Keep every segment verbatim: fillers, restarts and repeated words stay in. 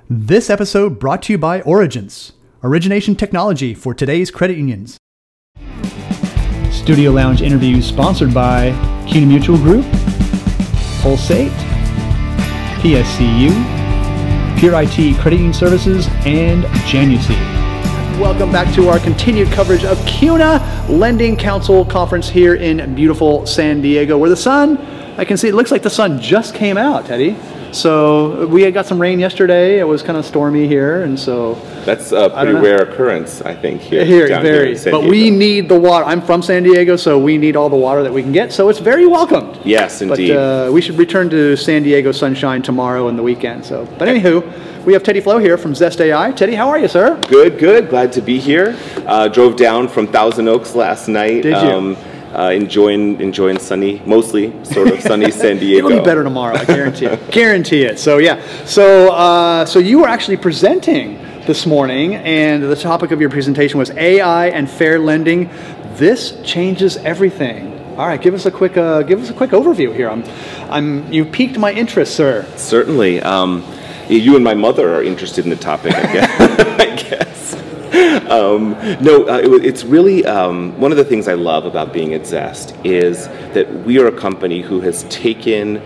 This episode brought to you by Origence, origination technology for today's credit unions. Studio Lounge interview sponsored by CUNA Mutual Group, Pulsate, P S C U, Pure I T Credit Union Services, and Janucy. Welcome back to our continued coverage of CUNA Lending Council Conference here in beautiful San Diego, where the sun, I can see, it looks like the sun just came out, Teddy. So we had got some rain yesterday. It was kind of stormy here, and so that's a pretty rare occurrence, I think. Here, here down very. Here in San but Diego. We need the water. I'm from San Diego, so we need all the water that we can get. So it's very welcomed. Yes, indeed. But uh, we should return to San Diego sunshine tomorrow and the weekend. So, but anywho, we have Teddy Flo here from Zest A I. Teddy, how are you, sir? Good, good. Glad to be here. Uh, drove down from Thousand Oaks last night. Did you? Um, Uh, enjoying enjoying sunny, mostly sort of sunny San Diego. It'll be better tomorrow, I guarantee it. Guarantee it. So yeah. So uh, so you were actually presenting this morning, and the topic of your presentation was A I and fair lending. This changes everything. All right, give us a quick uh, give us a quick overview here. I'm, I'm you piqued my interest, sir. Certainly. Um, you and my mother are interested in the topic, I guess. I guess. Um, no, uh, it, it's really um, one of the things I love about being at Zest is that we are a company who has taken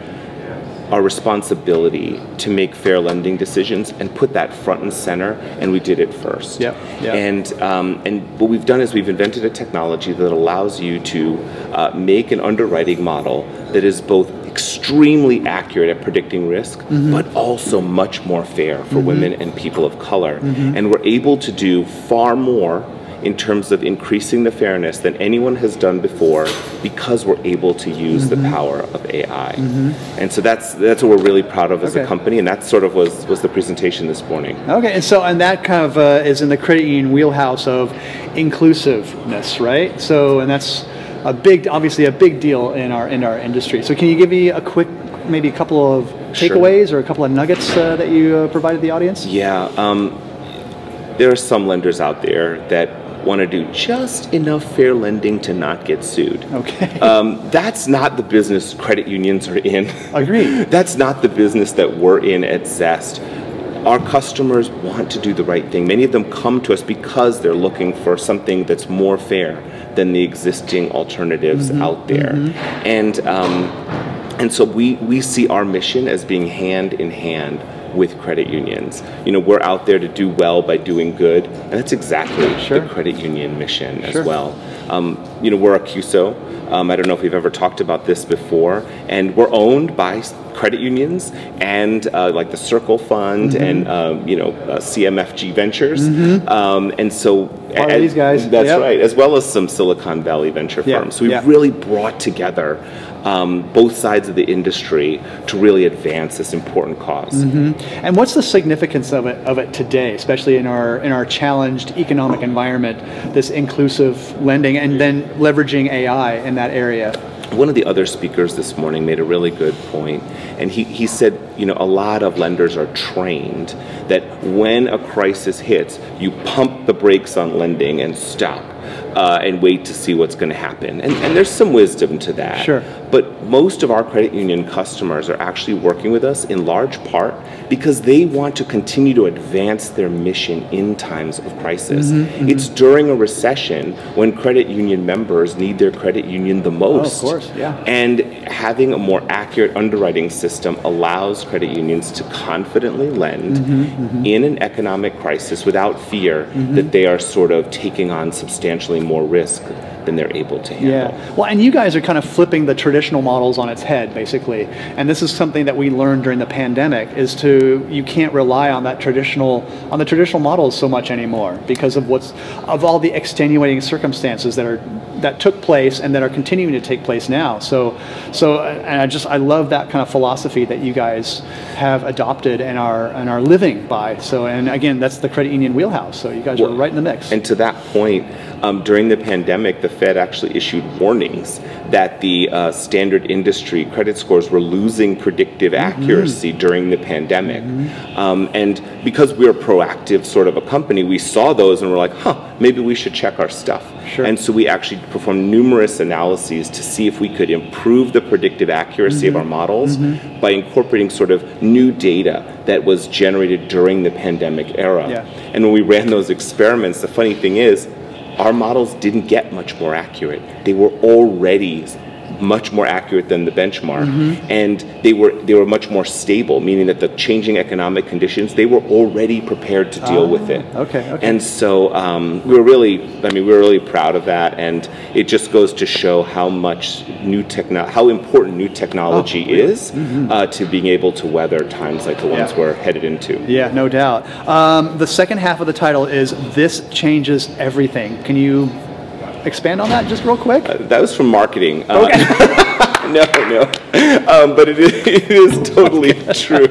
our responsibility to make fair lending decisions and put that front and center, and we did it first. Yep, yep. And um, and what we've done is we've invented a technology that allows you to uh, make an underwriting model that is both extremely accurate at predicting risk, mm-hmm. but also much more fair for mm-hmm. women and people of color. Mm-hmm. And we're able to do far more in terms of increasing the fairness than anyone has done before because we're able to use mm-hmm. the power of A I. Mm-hmm. And so that's that's what we're really proud of as okay. a company, and that sort of was, was the presentation this morning. Okay, and so and that kind of uh, is in the credit union wheelhouse of inclusiveness, right? So, and that's a big, obviously a big deal in our in our industry. So can you give me a quick, maybe a couple of takeaways sure. or a couple of nuggets uh, that you uh, provided the audience? Yeah, um, there are some lenders out there that want to do just enough fair lending to not get sued. Okay. Um, that's not the business credit unions are in. Agreed. That's not the business that we're in at Zest. Our customers want to do the right thing. Many of them come to us because they're looking for something that's more fair than the existing alternatives mm-hmm. out there. Mm-hmm. And um, and so we, we see our mission as being hand in hand with credit unions. You know, we're out there to do well by doing good, and that's exactly sure. the credit union mission as sure. well. Um, you know, we're a C U S O. Um, I don't know if we've ever talked about this before, and we're owned by credit unions and uh, like the Circle Fund mm-hmm. and um, you know uh, C M F G Ventures, mm-hmm. um, and so Part of these guys. That's yep. right, as well as some Silicon Valley venture yep. firms. So we've yep. really brought together um, both sides of the industry to really advance this important cause. Mm-hmm. And what's the significance of it of it today, especially in our in our challenged economic environment? This inclusive lending and then leveraging A I in that area. One of the other speakers this morning made a really good point, and he, he said, you know, a lot of lenders are trained that when a crisis hits, you pump the brakes on lending and stop uh, and wait to see what's going to happen. And, and there's some wisdom to that. Sure. But most of our credit union customers are actually working with us in large part because they want to continue to advance their mission in times of crisis. Mm-hmm, mm-hmm. It's during a recession when credit union members need their credit union the most. Oh, of course, yeah. And having a more accurate underwriting system allows credit unions to confidently lend mm-hmm, mm-hmm. in an economic crisis without fear mm-hmm. that they are sort of taking on substantially more risk than they're able to handle. Yeah. Well, and you guys are kind of flipping the traditional models on its head, basically. And this is something that we learned during the pandemic, is to, you can't rely on that traditional, on the traditional models so much anymore because of what's, of all the extenuating circumstances that are, that took place and that are continuing to take place now. So, so, and I just, I love that kind of philosophy that you guys have adopted and are, and are living by. So, and again, that's the credit union wheelhouse. So you guys well, are right in the mix. And to that point, um, during the pandemic, the Fed actually issued warnings that the uh, standard industry credit scores were losing predictive accuracy mm-hmm. during the pandemic. Mm-hmm. um, and because we're a proactive sort of a company, we saw those and we're like, huh, maybe we should check our stuff. Sure. And so we actually performed numerous analyses to see if we could improve the predictive accuracy mm-hmm. of our models mm-hmm. by incorporating sort of new data that was generated during the pandemic era. Yeah. And when we ran those experiments, the funny thing is, our models didn't get much more accurate. They were already much more accurate than the benchmark, mm-hmm. and they were they were much more stable, meaning that the changing economic conditions, they were already prepared to deal oh, with it. Okay, okay. And so um, we were really, I mean, we were really proud of that, and it just goes to show how much new techno, how important new technology oh, really? is mm-hmm. uh, to being able to weather times like the ones yeah. we're headed into. Yeah, no doubt. Um, the second half of the title is "This Changes Everything." Can you expand on that just real quick? Uh, that was from marketing. Uh, okay. no, no. Um, but it is, it is totally true.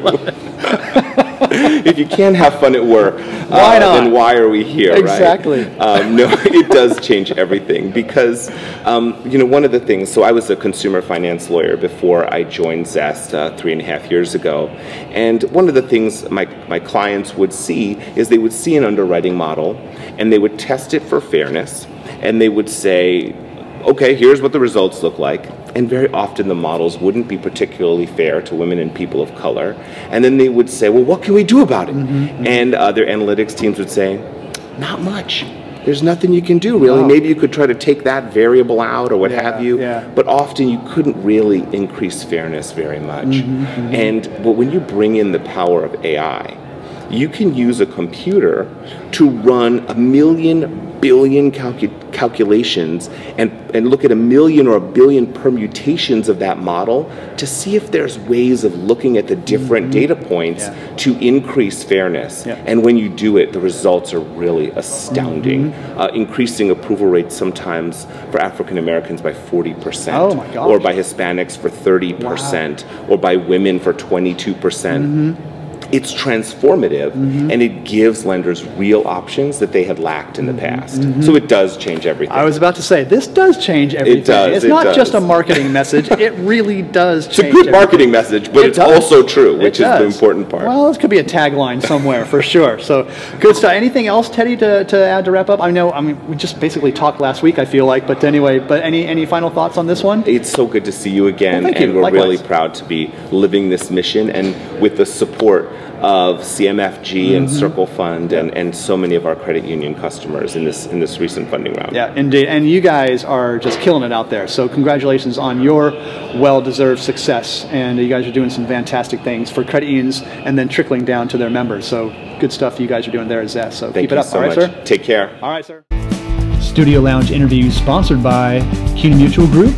If you can't have fun at work, why uh, not? then why are we here, exactly. right? Um, no, it does change everything because, um, you know, one of the things, so I was a consumer finance lawyer before I joined Zest uh, three and a half years ago. And one of the things my, my clients would see is they would see an underwriting model and they would test it for fairness. And they would say, okay, here's what the results look like. And very often the models wouldn't be particularly fair to women and people of color. And then they would say, well, what can we do about it? Mm-hmm, mm-hmm. And uh, their analytics teams would say, not much. There's nothing you can do, really. Oh. Maybe you could try to take that variable out or what yeah, have you. Yeah. But often you couldn't really increase fairness very much. Mm-hmm, mm-hmm. And but when you bring in the power of A I, you can use a computer to run a million billion calcu- calculations and, and look at a million or a billion permutations of that model to see if there's ways of looking at the different mm-hmm. data points yeah. to increase fairness. Yeah. And when you do it, the results are really astounding. Mm-hmm. Uh, increasing approval rates sometimes for African Americans by forty percent. Oh my gosh. Or by Hispanics for thirty percent. Wow. Or by women for twenty-two percent. Mm-hmm. It's transformative, mm-hmm. and it gives lenders real options that they had lacked in the past. Mm-hmm. So it does change everything. I was about to say, this does change everything. It does. It's it not does. just a marketing message. It really does change It's a good everything. marketing message, but it it's does. also true, which it is does. the important part. Well, this could be a tagline somewhere for sure. So good stuff. Anything else, Teddy, to, to add to wrap up? I know, I mean, we just basically talked last week, I feel like, but anyway, but any, any final thoughts on this one? It's so good to see you again, well, thank and you. we're Likewise. really proud to be living this mission, and with the support of C M F G mm-hmm. and Circle Fund and, and so many of our credit union customers in this in this recent funding round. Yeah, indeed. And you guys are just killing it out there. So congratulations on your well-deserved success. And you guys are doing some fantastic things for credit unions and then trickling down to their members. So good stuff you guys are doing there at Zest. So Thank keep it you up. so All right, much. sir? Take care. All right, sir. Studio Lounge interview sponsored by CUNA Mutual Group,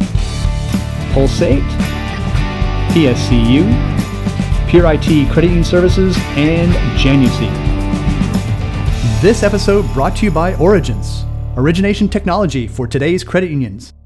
Pulsate, P S C U, Pure I T Credit Union Services, and Janucy. This episode brought to you by Origins, origination technology for today's credit unions.